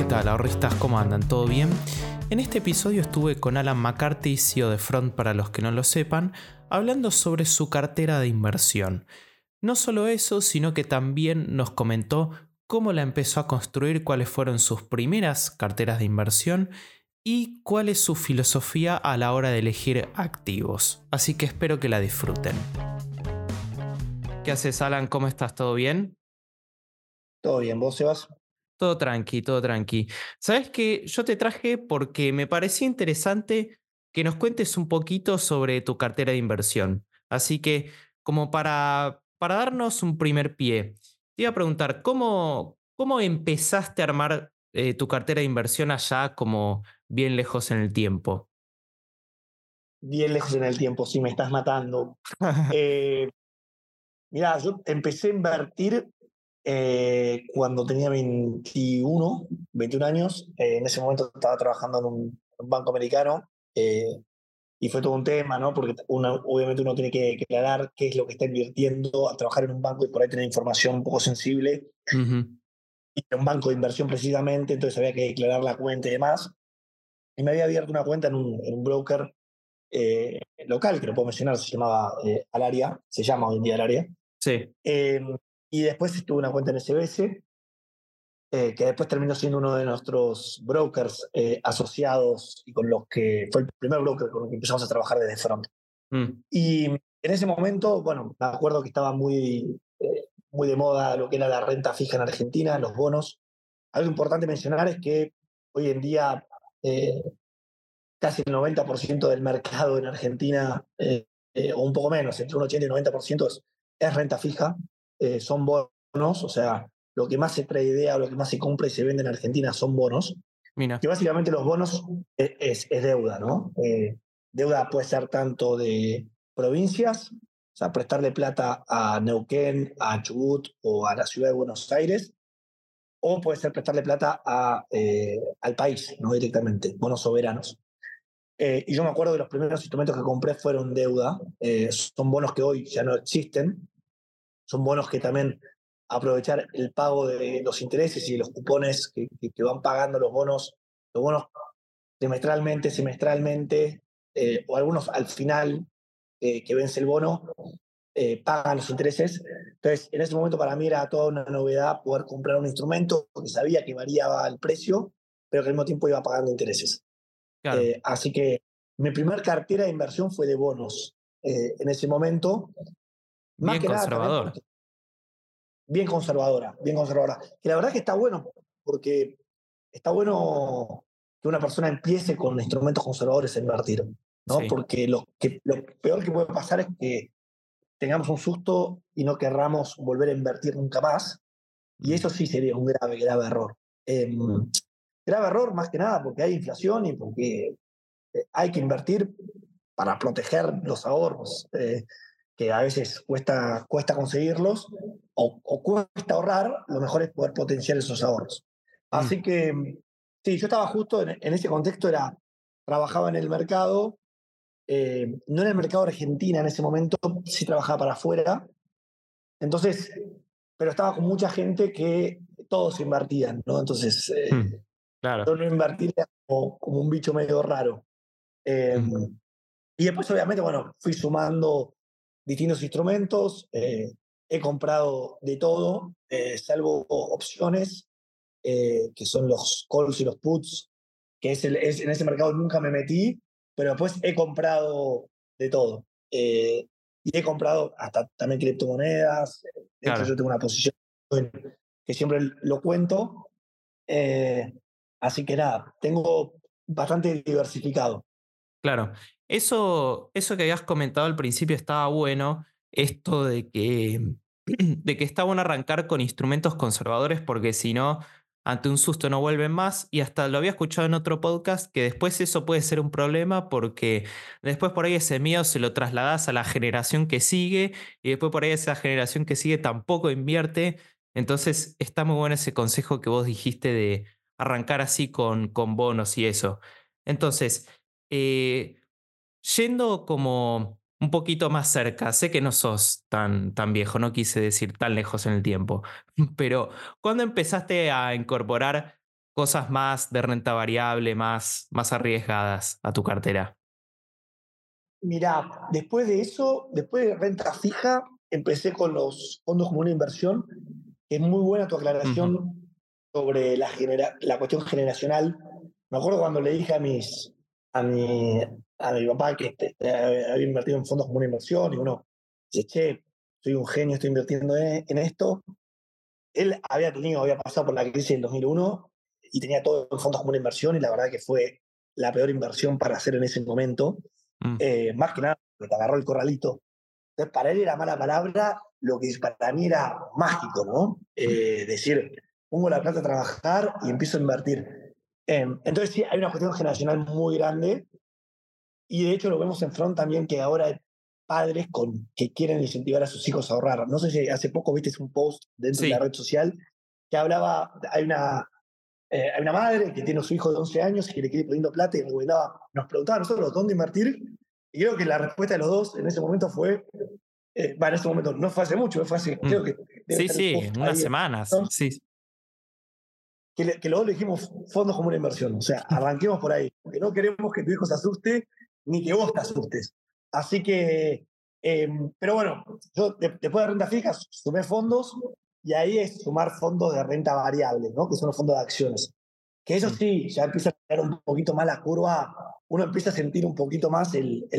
¿qué tal, ahorristas? ¿Cómo andan? ¿Todo bien? En este episodio estuve con Alan McCarthy, CEO de Front para los que no lo sepan, hablando sobre su cartera de inversión. No solo eso, sino que también nos comentó cómo la empezó a construir, cuáles fueron sus primeras carteras de inversión y cuál es su filosofía a la hora de elegir activos. Así que espero que la disfruten. ¿Qué haces, Alan? ¿Cómo estás? ¿Todo bien? Todo bien, ¿vos, Sebas? Todo tranqui, todo tranqui. Sabes que yo te traje porque me parecía interesante que nos cuentes un poquito sobre tu cartera de inversión. Así que, como para darnos un primer pie, te iba a preguntar, ¿cómo empezaste a armar tu cartera de inversión allá como bien lejos en el tiempo? Bien lejos en el tiempo, sí, me estás matando. Eh, Mirá, yo empecé a invertir cuando tenía 21 años. En ese momento estaba trabajando en un banco americano y fue todo un tema, ¿no? Porque obviamente uno tiene que aclarar qué es lo que está invirtiendo a trabajar en un banco y por ahí tener información un poco sensible. Ujú. Y en un banco de inversión precisamente, entonces había que declarar la cuenta y demás. Y me había abierto una cuenta en un broker local, que lo puedo mencionar, se llamaba Alaria, se llama hoy en día Alaria. Sí. Eh, y después estuve una cuenta en SBS, que después terminó siendo uno de nuestros brokers asociados y con los que fue el primer broker con el que empezamos a trabajar desde Front. Mm. Y en ese momento, bueno, me acuerdo que estaba muy de moda lo que era la renta fija en Argentina, los bonos. Algo importante mencionar es que hoy en día eh, casi el 90% del mercado en Argentina, o un poco menos, entre un 80 y 90% es renta fija, son bonos, o sea, lo que más se trae o lo que más se compra y se vende en Argentina son bonos, Mira, que básicamente los bonos es deuda, ¿no? Deuda puede ser tanto de provincias, o sea, prestarle plata a Neuquén, a Chubut o a la ciudad de Buenos Aires, o puede ser prestarle plata al país, ¿no? Directamente, bonos soberanos. Y yo me acuerdo que los primeros instrumentos que compré fueron deuda. Son bonos que hoy ya no existen. Son bonos que también aprovechar el pago de los intereses y los cupones que van pagando los bonos trimestralmente, semestralmente, o algunos al final que vence el bono, pagan los intereses. Entonces, en ese momento para mí era toda una novedad poder comprar un instrumento que sabía que variaba el precio, pero que al mismo tiempo iba pagando intereses. claro, Así que mi primer cartera de inversión fue de bonos en ese momento, más bien que nada también conservador. porque bien conservadora, bien conservadora. Que la verdad que está bueno, porque está bueno que una persona empiece con instrumentos conservadores a invertir, ¿no? Sí. Porque lo peor que puede pasar es que tengamos un susto y no querramos volver a invertir nunca más, y Mm. eso sí sería un grave, grave error. Grave error más que nada porque hay inflación y porque hay que invertir para proteger los ahorros, que a veces cuesta conseguirlos o cuesta ahorrar, lo mejor es poder potenciar esos ahorros. Mm. Así que sí, yo estaba justo en ese contexto, trabajaba en el mercado, no en el mercado argentino en ese momento, sí trabajaba para afuera, entonces, pero estaba con mucha gente que todos invertían, ¿no? Entonces, Mm. Claro. yo no invertir era como un bicho medio raro. Eh, Mm. y después, obviamente, bueno, fui sumando distintos instrumentos, he comprado de todo, salvo opciones, que son los calls y los puts, que en ese mercado nunca me metí, pero después he comprado de todo. Y he comprado hasta también criptomonedas, de hecho yo Claro. tengo una posición que siempre lo cuento, eh, así que nada, tengo bastante diversificado. Claro, eso que habías comentado al principio estaba bueno, esto de que está bueno arrancar con instrumentos conservadores porque si no, ante un susto no vuelven más y hasta lo había escuchado en otro podcast que después eso puede ser un problema porque después por ahí ese miedo se lo trasladas a la generación que sigue y después por ahí esa generación que sigue tampoco invierte, entonces está muy bueno ese consejo que vos dijiste de arrancar así con bonos y eso. Entonces, eh, yendo como un poquito más cerca, sé que no sos tan viejo, no quise decir tan lejos en el tiempo, pero ¿cuándo empezaste a incorporar cosas más de renta variable, más arriesgadas a tu cartera? Mirá, después de eso, después de renta fija, empecé con los fondos como una inversión, que es muy buena tu Ujú. aclaración sobre la cuestión generacional. Me acuerdo cuando le dije a mi papá que había invertido en fondos como una inversión y uno dice, che, soy un genio, estoy invirtiendo en esto. Él había pasado por la crisis del 2001 y tenía todo en fondos como una inversión y la verdad que fue la peor inversión para hacer en ese momento. Mm. Más que nada, porque te agarró el corralito. Entonces, para él era mala palabra, lo que para mí era mágico, ¿no? Decir, pongo la plata a trabajar y empiezo a invertir. Entonces, sí, hay una cuestión generacional muy grande y de hecho lo vemos en Front también, que ahora hay padres que quieren incentivar a sus hijos a ahorrar. No sé si hace poco viste un post dentro de la Sí. red social que hablaba, hay una madre que tiene a su hijo de 11 años y que le quiere ir poniendo plata y nos preguntaba a nosotros dónde invertir. Y creo que la respuesta de los dos en ese momento fue, en ese momento no fue hace mucho, fue hace, Mm. creo que debe Sí, ser el sí, post unas ahí, semanas. ¿no? Sí. Que los dos le dijimos fondos como una inversión. O sea, arranquemos por ahí, porque no queremos que tu hijo se asuste ni que vos te asustes. Así que, pero bueno, yo después de renta fija sumé fondos y ahí es sumar fondos de renta variable, ¿no? Que son los fondos de acciones. Que eso Mm. sí, ya empieza a tener un poquito más la curva, uno empieza a sentir un poquito más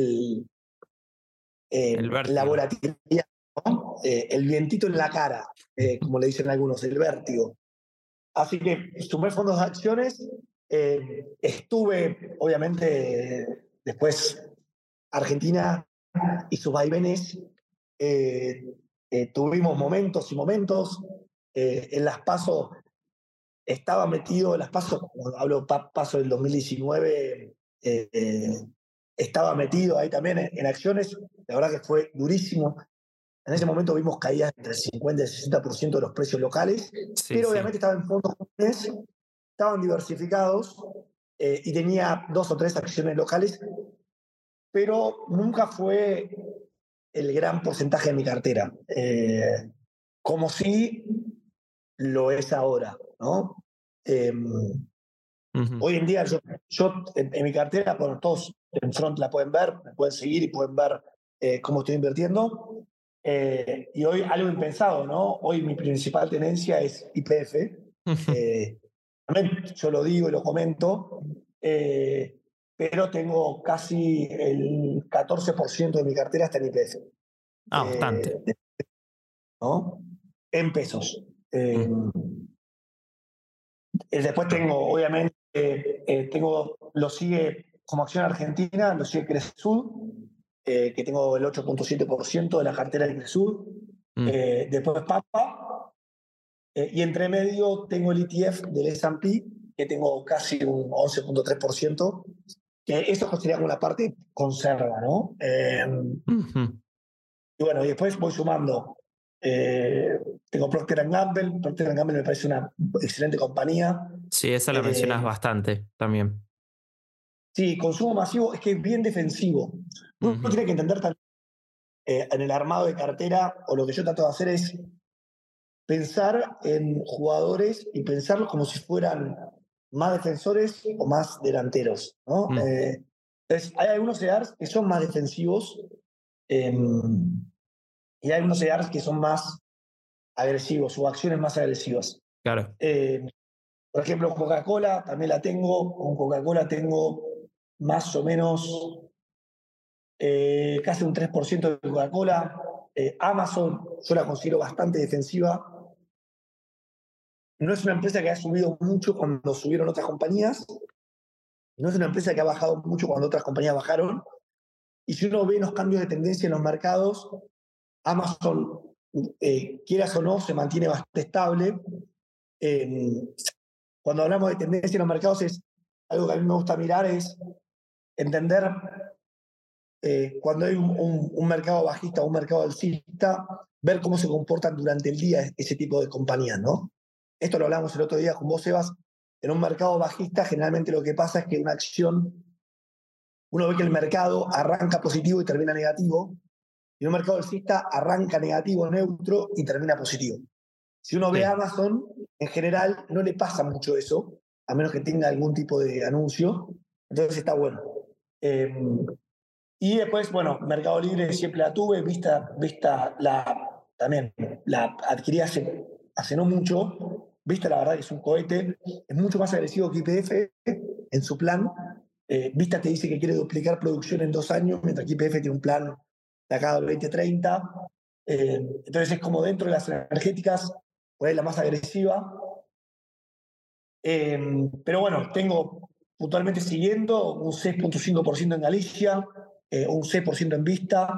El la vértigo. volatilidad, ¿no? El vientito en la cara, como le dicen algunos, el vértigo. Así que sumé fondos de acciones, estuve, obviamente, después Argentina y sus vaivenes, tuvimos momentos y momentos, en las PASO estaba metido, en las PASO, cuando hablo PASO del 2019, estaba metido ahí también en acciones, la verdad que fue durísimo. En ese momento vimos caídas entre el 50 y el 60% de los precios locales, Sí, pero sí. obviamente estaba en fondos comunes, estaban diversificados y tenía 2 o 3 acciones locales, pero nunca fue el gran porcentaje de mi cartera, como si lo es ahora, ¿no? Eh, Ujú. Hoy en día yo en mi cartera, bueno, todos en Front la pueden ver, me pueden seguir y pueden ver cómo estoy invirtiendo. Y hoy algo impensado, ¿no? Hoy mi principal tenencia es IPF. También yo lo digo y lo comento, pero tengo casi el 14% de mi cartera está en IPF, Ah, bastante. ¿no? En pesos. Eh, Mm. Después Claro. tengo, obviamente, lo sigue como acción argentina, lo sigue Cresud, que tengo el 8,7% de la cartera de Cresud. Mm. Después Papa, y entre medio tengo el ETF del S&P, que tengo casi un 11,3%, que eso sería como la parte conserva, ¿no? Ujú. Y bueno, y después voy sumando. Eh, Tengo Procter Gamble. Procter Gamble me parece una excelente compañía. Sí, esa la mencionas Eh, bastante también. Sí, consumo masivo es que es bien defensivo. Uno Ujú. tiene que entender también en el armado de cartera, o lo que yo trato de hacer es pensar en jugadores y pensarlos como si fueran más defensores o más delanteros, ¿no? Mm. Entonces, hay algunos EARs que son más defensivos eh, y hay algunos EARs que son más agresivos o acciones más agresivas. Claro. Eh, por ejemplo, Coca-Cola también la tengo. Con Coca-Cola tengo más o menos casi un 3% de Coca-Cola. Amazon, yo la considero bastante defensiva. No es una empresa que ha subido mucho cuando subieron otras compañías. No es una empresa que ha bajado mucho cuando otras compañías bajaron. Y si uno ve los cambios de tendencia en los mercados, Amazon, quieras o no, se mantiene bastante estable. Eh, Cuando hablamos de tendencia en los mercados, es algo que a mí me gusta mirar, es entender cuando hay un mercado bajista o un mercado alcista, ver cómo se comportan durante el día ese tipo de compañías, ¿no? Esto lo hablamos el otro día con vos, Sebas. En un mercado bajista, generalmente lo que pasa es que una acción, uno ve que el mercado arranca positivo y termina negativo, y en un mercado alcista arranca negativo, neutro y termina positivo. Si uno ve Sí. Amazon, en general no le pasa mucho eso, a menos que tenga algún tipo de anuncio. Entonces está bueno. Y después, bueno, Mercado Libre siempre la tuve, Vista también la adquirí hace no mucho. Vista, la verdad, que es un cohete, es mucho más agresivo que YPF en su plan. Vista te dice que quiere duplicar producción en 2 años, mientras que YPF tiene un plan de acá al 2030. Entonces es como dentro de las energéticas, por ahí la más agresiva. Pero bueno, tengo puntualmente siguiendo un 6,5% en Galicia, un 6% en Vista,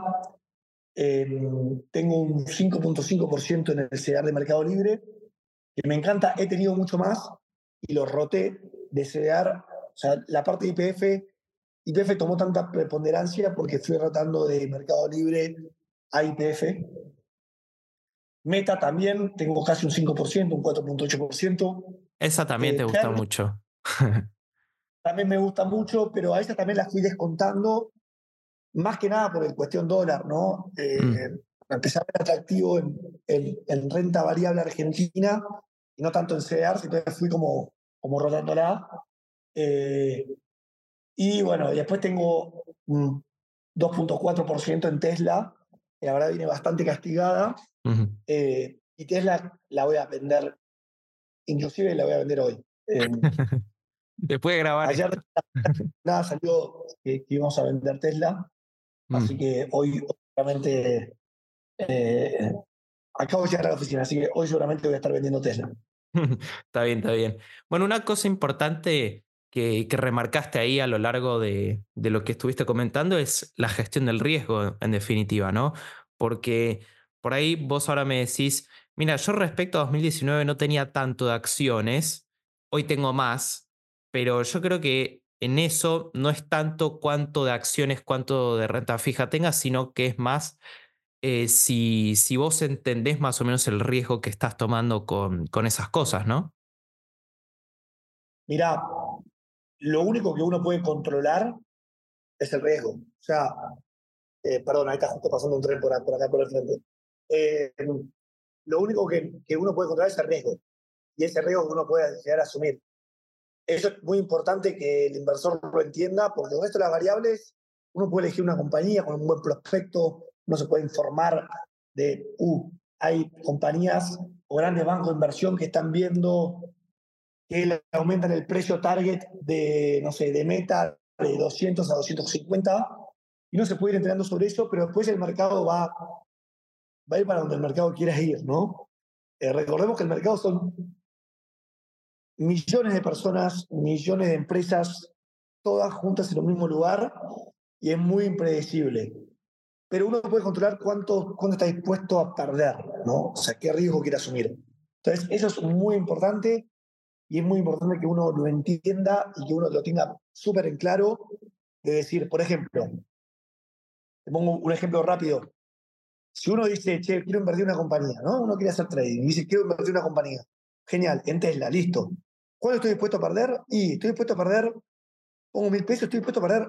tengo un 5,5% en el CDR de Mercado Libre, que me encanta, he tenido mucho más y lo roté de CDR. O sea, la parte de YPF tomó tanta preponderancia porque fui rotando de Mercado Libre a YPF. Meta también, tengo casi un 5%, un 4,8%. Esa también te gusta Her mucho. también me gusta mucho, pero a esa también la fui descontando, más que nada por el cuestión dólar, ¿no? Mm. Empecé a ver atractivo en renta variable argentina y no tanto en CDR, entonces fui como rotándola. Eh, y bueno, y después tengo un 2,4% en Tesla, que la verdad viene bastante castigada. Ujú. Y Tesla la voy a vender, inclusive la voy a vender hoy. Después de grabar Ayer esto. nada salió que íbamos a vender Tesla, así Mm. que hoy obviamente acabo de llegar a la oficina, así que hoy seguramente voy a estar vendiendo Tesla. Está bien, está bien. Bueno, una cosa importante que remarcaste ahí a lo largo de lo que estuviste comentando es la gestión del riesgo, en definitiva, ¿no? Porque por ahí vos ahora me decís, mira, yo respecto a 2019 no tenía tanto de acciones, hoy tengo más, pero yo creo que en eso no es tanto cuánto de acciones, cuánto de renta fija tengas, sino que es más si vos entendés más o menos el riesgo que estás tomando con esas cosas, ¿no? Mira, lo único que uno puede controlar es el riesgo. O sea, perdón, ahí está justo pasando un tren por acá por el frente. Eh, lo único que uno puede controlar es el riesgo, y ese riesgo que uno puede llegar a asumir. Eso es muy importante que el inversor lo entienda, porque con esto de las variables, uno puede elegir una compañía con un buen prospecto, uno se puede informar de, hay compañías o grandes bancos de inversión que están viendo que le aumentan el precio target de, no sé, de Meta de 200 a 250, y no se puede ir entrenando sobre eso, pero después el mercado va a ir para donde el mercado quiera ir, ¿no? Recordemos que el mercado son millones de personas, millones de empresas, todas juntas en un mismo lugar, y es muy impredecible. Pero uno puede controlar cuánto está dispuesto a perder, ¿no? O sea, qué riesgo quiere asumir. Entonces, eso es muy importante, y es muy importante que uno lo entienda y que uno lo tenga súper en claro, de decir, por ejemplo, te pongo un ejemplo rápido. Si uno dice, che, quiero invertir en una compañía, ¿no? Uno quiere hacer trading y dice, quiero invertir en una compañía. Genial, en Tesla, listo. ¿Cuánto estoy dispuesto a perder? Y estoy dispuesto a perder, pongo 1.000 pesos, estoy dispuesto a perder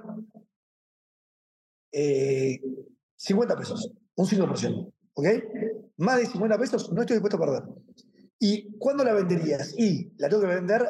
eh, 50 pesos, un 5%. ¿Ok? Más de 50 pesos no estoy dispuesto a perder. ¿Y cuándo la venderías? Y la tengo que vender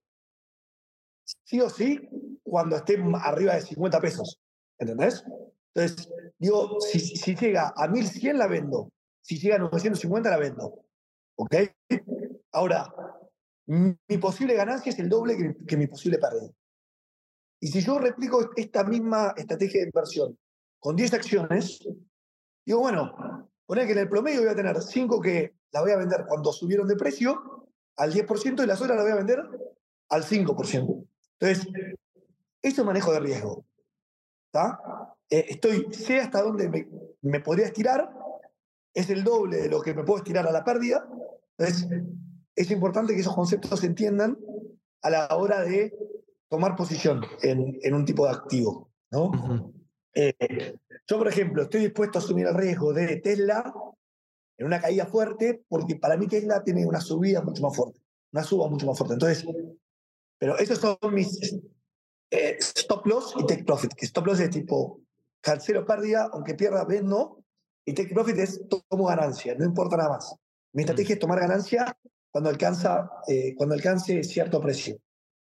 sí o sí cuando esté arriba de 50 pesos. ¿Entendés? Entonces, digo, si llega a 1.100 la vendo. Si llega a 950 la vendo. ¿Ok? Ahora, mi posible ganancia es el doble que mi posible pérdida. Y si yo replico esta misma estrategia de inversión con 10 acciones, digo, bueno, poner que en el promedio voy a tener 5 que la voy a vender cuando subieron de precio al 10%, y las otras la voy a vender al 5%. Entonces, eso es manejo de riesgo. ¿Tá? Sé hasta dónde me podría estirar, es el doble de lo que me puedo estirar a la pérdida. Entonces, es importante que esos conceptos se entiendan a la hora de tomar posición en un tipo de activo, Ujú. ¿no? Yo, por ejemplo, estoy dispuesto a asumir el riesgo de Tesla en una caída fuerte, porque para mí Tesla tiene una subida mucho más fuerte, una suba mucho más fuerte. Entonces, pero esos son mis stop loss y take profit, que stop loss es tipo cancelo pérdida, aunque pierda, vendo, y take profit es tomo ganancia, no importa nada más. Mi Mm. estrategia es tomar ganancia cuando alcance cierto precio.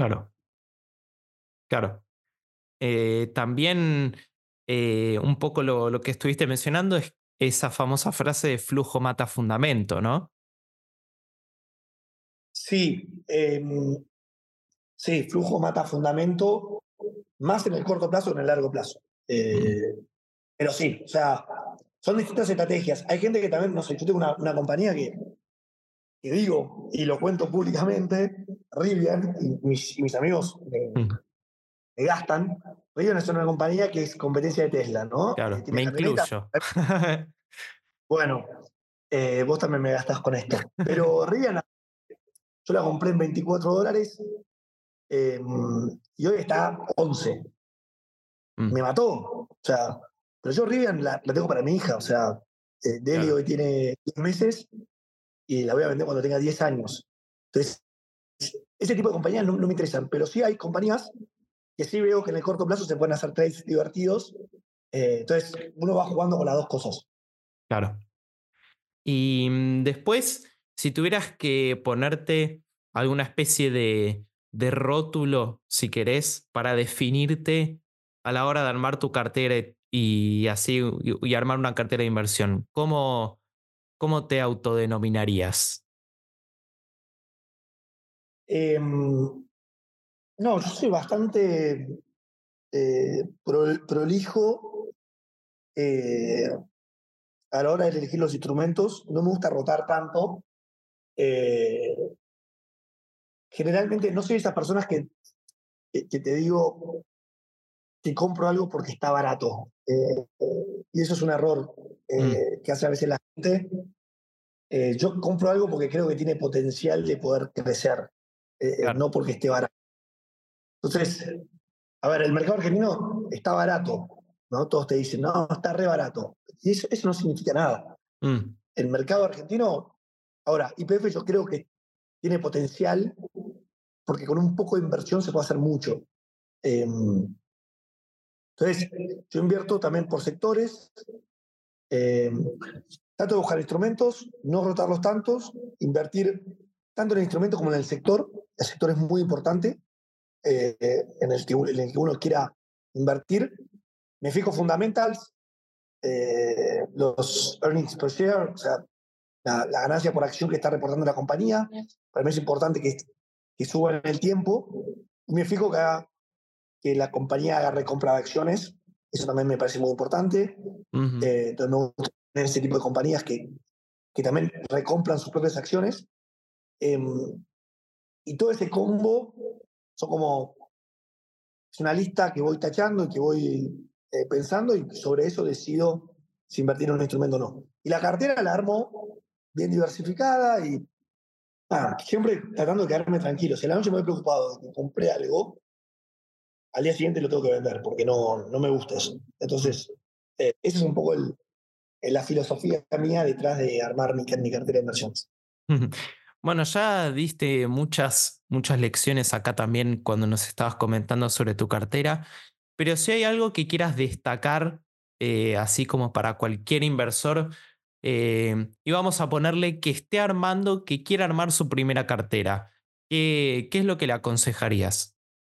Claro, claro. También un poco lo que estuviste mencionando es esa famosa frase de flujo mata fundamento, ¿no? Sí, sí, flujo mata fundamento, más en el corto plazo que en el largo plazo. Mm, Pero sí, o sea, son distintas estrategias. Hay gente que también, no sé, yo tengo una compañía que digo, y lo cuento públicamente, Rivian, y mis amigos mm, me gastan. Rivian es una compañía que es competencia de Tesla, ¿no? claro, Tiene me camionetas. incluyo. Bueno, vos también me gastás con esto. Pero Rivian, yo la compré en $24 y hoy está 11. Me Mm, mató. O sea, pero yo Rivian la tengo para mi hija. O sea, Deli claro, hoy tiene 10 meses y la voy a vender cuando tenga 10 años. Entonces, ese tipo de compañías no me interesan, pero sí hay compañías que sí veo que en el corto plazo se pueden hacer trades divertidos. Entonces, uno va jugando con las dos cosas. claro. Y después, si tuvieras que ponerte alguna especie de rótulo, si querés, para definirte a la hora de armar tu cartera y así y armar una cartera de inversión, ¿cómo te autodenominarías? No, yo soy bastante prolijo eh, a la hora de elegir los instrumentos. No me gusta rotar tanto. Eh, Generalmente no soy de esas personas que te digo que compro algo porque está barato. Y eso es un error Mm, que hace a veces la gente. Yo compro algo porque creo que tiene potencial de poder crecer, claro. no porque esté barato. Entonces, a ver, el mercado argentino está barato, ¿no? Todos te dicen, no, está re barato. Y eso no significa nada. Mm, El mercado argentino, ahora, YPF yo creo que tiene potencial porque con un poco de inversión se puede hacer mucho. Eh, entonces, yo invierto también por sectores, eh, trato de buscar instrumentos, no rotarlos tantos, invertir tanto en el instrumento como en el sector. El sector es muy importante en el que uno quiera invertir. Me fijo fundamentals, los earnings per share, o sea, la ganancia por acción que está reportando la compañía. Para mí es importante que suba en el tiempo. Y me fijo que la compañía haga recompra de acciones. Eso también me parece muy importante. ujú, Entonces me gusta tener ese tipo de compañías que también recompran sus propias acciones. Eh, y todo ese combo son como, es una lista que voy tachando y que voy pensando y sobre eso decido si invertir en un instrumento o no. Y la cartera la armo bien diversificada y siempre tratando de quedarme tranquilo. Si a la noche me voy preocupado de que compré algo, al día siguiente lo tengo que vender porque no me gusta eso. mm. Entonces, esa es un poco la filosofía mía detrás de armar mi cartera de inversiones. Bueno, ya diste muchas lecciones acá también cuando nos estabas comentando sobre tu cartera, pero si hay algo que quieras destacar, así como para cualquier inversor, y vamos a ponerle que esté armando, que quiera armar su primera cartera, ¿qué es lo que le aconsejarías?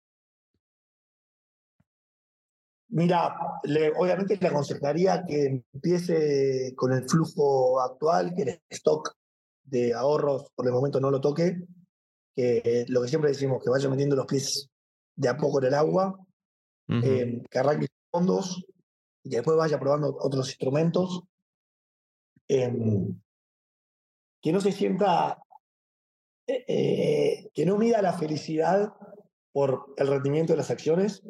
Mira, obviamente le aconsejaría que empiece con el flujo actual, que el stock de ahorros por el momento no lo toque, que lo que siempre decimos, que vaya metiendo los pies de a poco en el agua, Ujú, que arranque fondos y que después vaya probando otros instrumentos, eh, que no se sienta, que no mida la felicidad por el rendimiento de las acciones,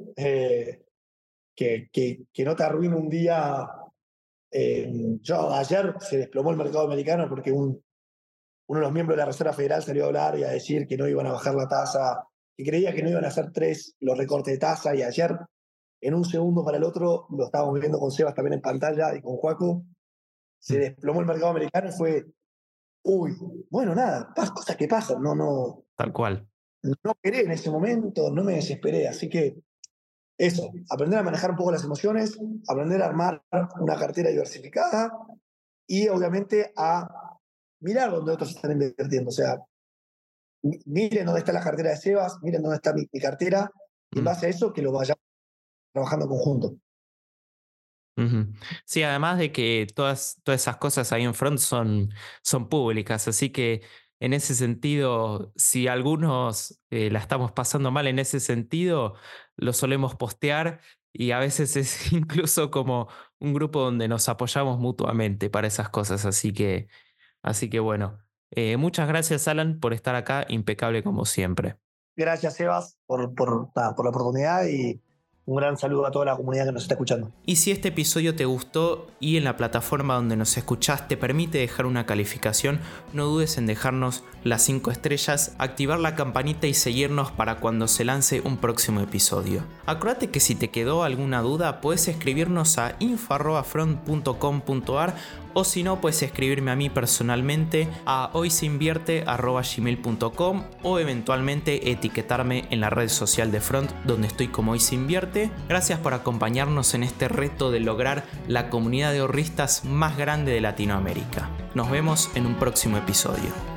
que no te arruine un día. Yo ayer se desplomó el mercado americano porque uno de los miembros de la Reserva Federal salió a hablar y a decir que no iban a bajar la tasa, que creía que no iban a hacer tres los recortes de tasa y ayer, en un segundo para el otro, lo estábamos viendo con Sebas también en pantalla y con Juaco, se mm, desplomó el mercado americano y fue, uy, bueno, nada, cosas que pasan, tal cual. no queré en ese momento, no me desesperé, así que eso, aprender a manejar un poco las emociones, aprender a armar una cartera diversificada y obviamente a mirar dónde otros están invirtiendo. O sea, miren dónde está la cartera de Sebas, miren dónde está mi cartera, y en base a eso que lo vayamos trabajando en conjunto. Ujú. Sí, además de que todas esas cosas ahí en Front son públicas, así que en ese sentido, si algunos la estamos pasando mal en ese sentido, lo solemos postear y a veces es incluso como un grupo donde nos apoyamos mutuamente para esas cosas, así que bueno, muchas gracias Alan por estar acá, impecable como siempre. Gracias, Sebas, por la oportunidad y un gran saludo a toda la comunidad que nos está escuchando. Y si este episodio te gustó y en la plataforma donde nos escuchás te permite dejar una calificación, no dudes en dejarnos las 5 estrellas, activar la campanita y seguirnos para cuando se lance un próximo episodio. Acuérdate que si te quedó alguna duda puedes escribirnos a info@front.com.ar o si no puedes escribirme a mí personalmente a hoyseinvierte@gmail.com o eventualmente etiquetarme en la red social de Front donde estoy como hoyseinvierte. Gracias por acompañarnos en este reto de lograr la comunidad de ahorristas más grande de Latinoamérica. Nos vemos en un próximo episodio.